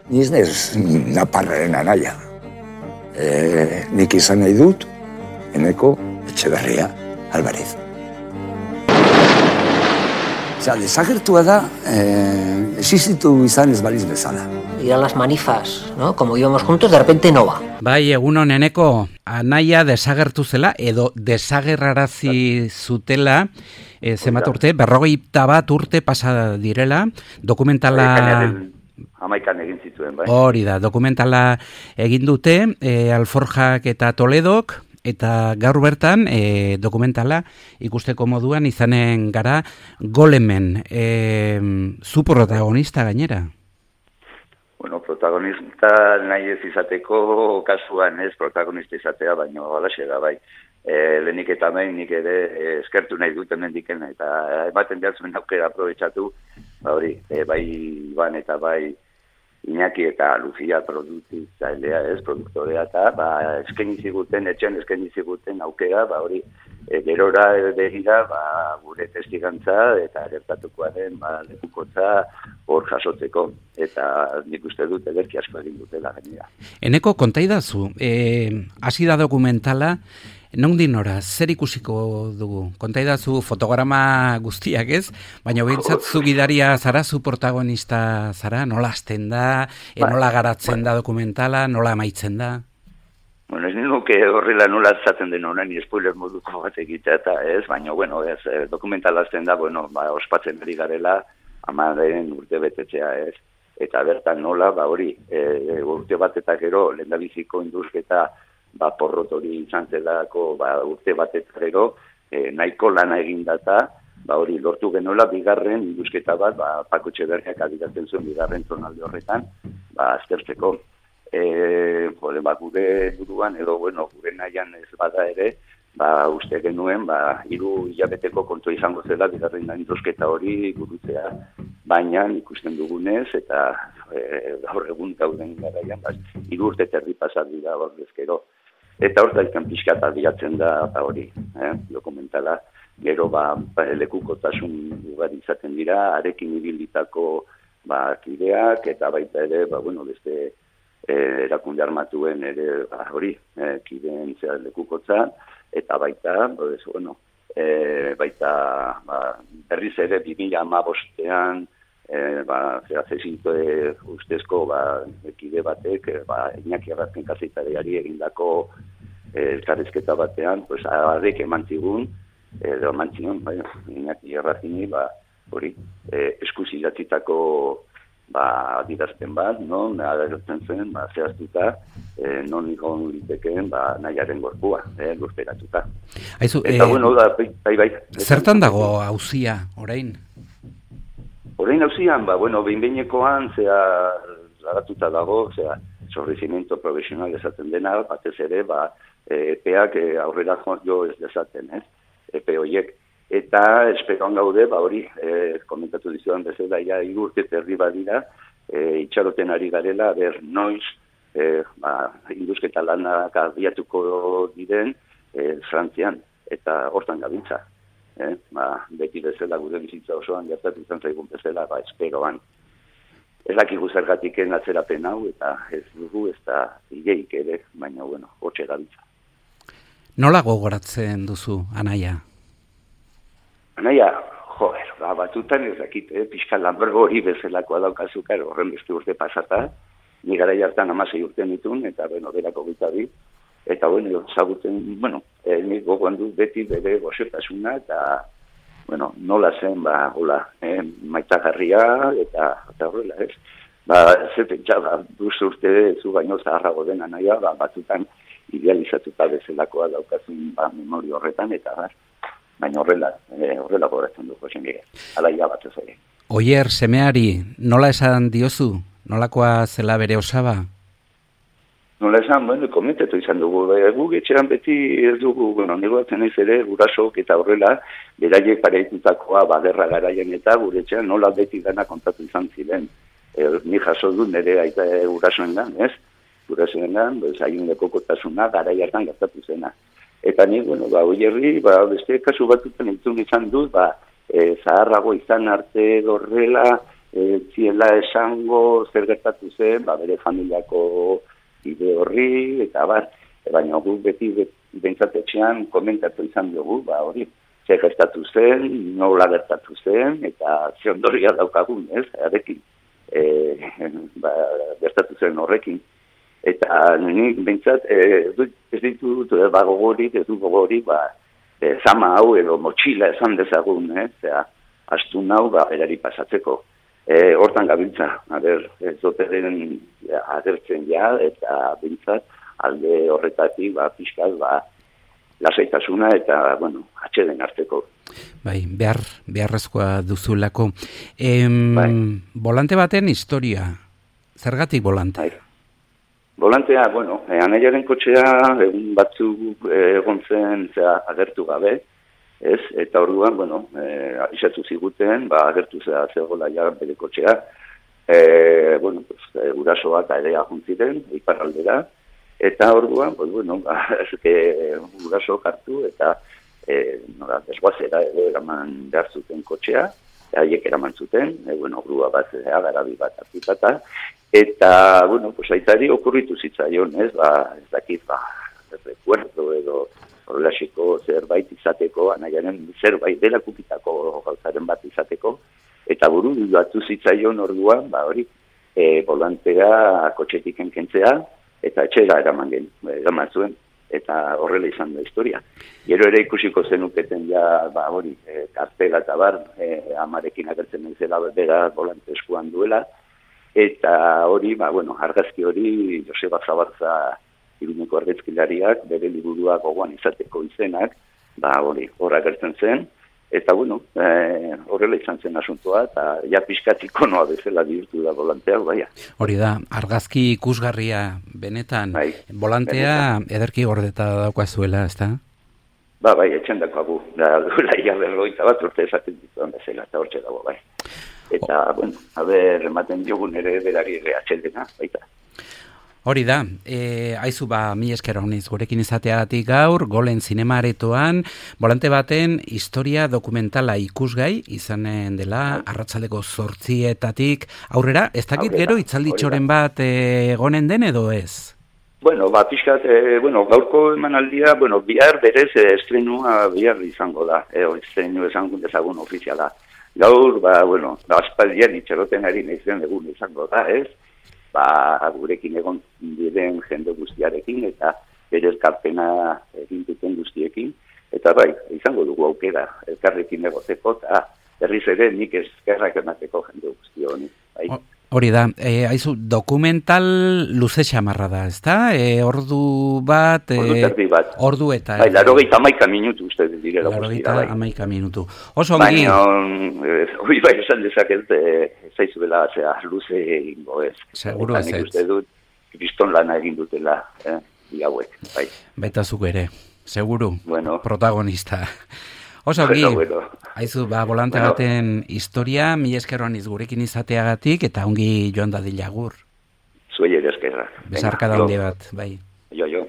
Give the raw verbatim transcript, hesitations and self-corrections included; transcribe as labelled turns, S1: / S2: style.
S1: Ni ez nez naparraren anaia. E, nik izan nahi dut, Eneko Etxeberria Alvarez. Osea, desagertua da, eh, existitu izan ez baliz bezala.
S2: Ir a las manifas, ¿no? Como íbamos juntos, de repente no va.
S3: Bai, egunon Eneko, anaia desagertu zela, edo desagerrarazi zutela, e, zenbat urte, berrogeita bat urte pasa direla, dokumentala...
S4: Hamaikan egin zituen, bai.
S3: Hori da, dokumentala egin dute, e, Alforjak eta Toledok, eta gaur bertan e, dokumentala ikusteko moduan izanen gara Golemen, e, zu protagonista gainera.
S4: Bueno, protagonista nahi ez izateko kasuan ez protagonista izatea, baino alaxe da, bai. E, lehenik eta main nik ere e, eskertu nahi duten mendiken, eta ematen behar zuen aukera aprobetxatu, ba hori, e, bai Iban eta bai Iñaki eta Lucia produktzailea ez, produktorea, eta ba, eskeni ziguten, etxean eskeni ziguten aukera, ba hori, e, gerora begira, ba, gure testigantza eta gertatukoa den, ba, lekukotza hor jasotzeko, eta nik uste dut ederki asko egin dutela gainera.
S3: Eneko, kontaidazu, e, hasi da dokumentala, nondin nora, zer ikusiko dugu? Kontaidazu fotograma guztiak ez, baina behintzat zu gidaria zara, zu protagonista zara, nola hasten da, e, nola garatzen da dokumentala, nola amaitzen da?
S4: Bueno, ez nuke horrela nola zaten den honen, ni spoiler moduko bat egitea eta ez, baina, bueno, ez, dokumentala hasten da, bueno, ba, ospatzen ari garela, amaren urte betetzea ez, eta bertan nola, ba hori, e, urte bat eta gero, lehendabiziko induzketa, ba, porrot hori izan zelako, ba, urte bat eta gero, e, nahiko lana egin data, ba, hori lortu genuela, bigarren induzketa bat, ba, Pako Etxeberriak adiratzen zuen bigarren zonalde horretan, ba, aztertzeko. E, jode, ba, gure buruan, edo, bueno, gure nahian ez bada ere, ba, uste genuen, ba, hiru hilabeteko kontu izango zela, bigarren induzketa hori gurutzea, baina ikusten dugunez, eta e, gaur egun gauden garaian, ba, hiru urte terdi pasat dira hor bezkero. Eta hor daizkan pixkat adiatzen da, ba, hori, eh, dokumentala, gero ba, ba lekukotasun ugari izaten dira, arekin ibilitako ba, kideak, eta baita ere, ba, bueno, beste eh, erakunde armatuen ere, ba, hori, eh, kideen zera lekukotza, eta baita, pues, bueno, eh, baita ba, berriz ere bi mila hamabostean, eh, ba, zera zezinto ustezko ba, kide batek, eh, ba, Iñaki Arrazken kazetariari egindako eh, elkarrizketa batean, pues, arrek eman zigun, edo eman zigun, bai, Iñaki Arrazkini, ba, hori, eh, eskuz idatzitako ba, adirazten bat, non, agertzen zen, ba, zehaztuta, eh, non ikon litekeen, ba, nahiaren gorpua, eh, lurperatuta.
S3: Aizu,
S4: eta,
S3: eh,
S4: bueno, da, bai, bai.
S3: Zertan dago auzia, orain?
S4: Orain auzian, ba, bueno, behin-behinekoan, zea, zaratuta dago, zea, sorrizimiento profesional esaten dena, batez ere, ba, e, epeak e, aurrera jo ez dezaten, ez? Epe horiek. Eta esperoan gaude, ba hori, e, komentatu dizudan bezala, ja, igurte terri badira, e, itxaroten ari garela, ber, noiz, e, ba, induzketa lanak abiatuko diren, e, Frantzian, eta hortan gabiltza. Eh? Ba, beti bezala gure bizitza osoan gertatu izan zaigun bezala, ba, esperoan. Ez dakigu zergatiken atzerapen hau, eta ez dugu, ez da hileik ere, baina, bueno, hotxe gabiltza.
S3: Nola gogoratzen duzu, anaia?
S4: Anaia, joder, ba, batutan ez dakit, eh, pixka lanbergo hori bezalakoa daukazukar, horren beste urte pasata, ni gara jartan amasei urte nitun, eta, bueno, berako gitabi, eta, bueno, zagutzen, bueno, eh, nik gogoan du beti bere goxotasuna, eta, bueno, nola zen, ba, hola, eh, maitagarria, eta, eta horrela, ez? Ba, ze pentsa, ba, duz urte zu baino zaharrago dena naia, ba, batutan idealizatuta bezalakoa daukazun, ba, memoria horretan, eta, ba, baina horrela, eh, horrela goratzen du, Josen Miguel. Hala ia bat ez ere.
S3: Oier, semeari, nola esan diozu? Nolakoa zela bere osaba?
S4: Nola esan, bueno, komentatu izan dugu, gu getxeran beti ez dugu, bueno, negoatzen ez ere, gurasok eta horrela, beraiek pareitutakoa baderra garaien eta guretxean nola beti dana kontatu izan ziren. E, ni jaso du nire aita gurasoen dan, ez? Gurasoen dan, bez, hain lekokotasuna garai hartan gertatu zena. Eta ni, bueno, ba, oierri, ba, beste kasu batutan entzun izan dut, ba, e, zaharrago izan arte dorrela, e, ziela esango zer gertatu zen, ba, bere familiako ide horri, eta bar, e, baina gu beti bentsatetxean komentatu izan dugu, ba, hori, zer gertatu zen, nola gertatu zen, eta ze ondoria daukagun, ez, arekin, e, ba, gertatu zen horrekin. Eta nik bentsat, e, ez ditut, ba, gogorik, ez du gogorik, ba, e, zama hau edo motxila esan dezagun, ez, zera, astu nau, ba, berari pasatzeko. E, hortan gabiltza, a ber, ez doteren agertzen ja, eta bentsat, alde horretatik, ba, pixkal, ba, lasaitasuna eta, bueno, atxeden hartzeko.
S3: Bai, behar, beharrezkoa duzulako. Em,
S4: bai.
S3: Volante baten historia, zergatik volante?
S4: Bai. Volantea, bueno, eh, anaiaren kotxea egun batzuk eh, egon zen zera, agertu gabe, ez? Eta orduan, bueno, eh, avisatu ziguten, ba, agertu zera zegoela ja bere kotxea, eh, bueno, pues, eh, urasoak airea juntziren, iparraldera, eta orduan, pues, bueno, ba, eske uraso hartu eta eh, nola, desguazera edo eraman behar zuten kotxea, haiek eraman zuten, e, bueno, grua bat, agarabi bat hartutata, eta, bueno, pues aitari okurritu zitzaion, ez, ba, ez dakit, ba, recuerdo edo horrelaxiko zerbait izateko, anaiaren zerbait dela kukitako gauzaren bat izateko, eta buru batu zitzaion orduan, ba, hori, e, volantea kotxetik enkentzea, eta etxera eraman gen, eraman zuen, eta horrela izan da historia. Gero ere ikusiko zenuketen ja, ba, hori, e, kartela eta bar, e, amarekin agertzen zela bera volante eskuan duela, eta hori, ba, bueno, argazki hori Joseba Zabalza Iruneko argazkilariak bere liburua gogoan izateko izenak, ba, hori, hor agertzen zen, eta, bueno, e, horrela izan zen asuntoa, eta ja pixkat ikonoa bezala bihurtu da volantea, baina.
S3: Hori da, argazki ikusgarria benetan,
S4: bai,
S3: volantea
S4: benetan.
S3: ederki gordeta daukazuela, ez da?
S4: Ba, bai, etxen dakoagu, da, duela ia berroita bat urte esaten dituan bezala, eta hortxe dago, bai. Eta, oh. bueno, haber, ematen diogun ere berari ere atxeldena, baita.
S3: Hori da, e, aizu ba, mi esker honiz gurekin izateagatik gaur, Golen Zinemaretoan, volante baten historia dokumentala ikusgai, izanen dela, arratsaldeko zortzietatik, aurrera, ez dakit gero itzalditxoren bat egonen den edo ez?
S4: Bueno, ba, pixkat, e, bueno, gaurko emanaldia, bueno, bihar berez e, estrenua bihar izango da, e, estrenu esango dezagun ofiziala. Gaur, ba, bueno, ba, aspaldian itxaroten ari nahizen egun izango da, ez? Ba, gurekin egon diren jende guztiarekin eta bere elkarpena egin duten guztiekin. Eta bai, izango dugu aukera elkarrekin egoteko eta berriz ere nik eskerrak emateko jende guzti honi. Bai.
S3: Hori da, e, aizu, dokumental luze xamarra da, ez da? E, ordu bat... E,
S4: ordu terdi bat.
S3: Ordu eta...
S4: Bai, larogeita amaika minutu uste direla.
S3: Larogeita amaika minutu. Oso ongi...
S4: Baina, hori bai esan dezaket, ez zaizuela, zera, luze egingo ez.
S3: Seguro ez ez.
S4: Nik uste dut, kriston lana egin dutela, eh, hauek, bai.
S3: Baita zuk ere, seguru,
S4: bueno.
S3: Protagonista. Oso ongi,
S4: bueno, bueno.
S3: Aizu, ba, volante bueno. baten historia, mi eskerroan izgurekin izateagatik, eta ongi joan dadilagur.
S4: Zuei ere eskerra.
S3: Besarka da bat, bai.
S4: Jo, jo.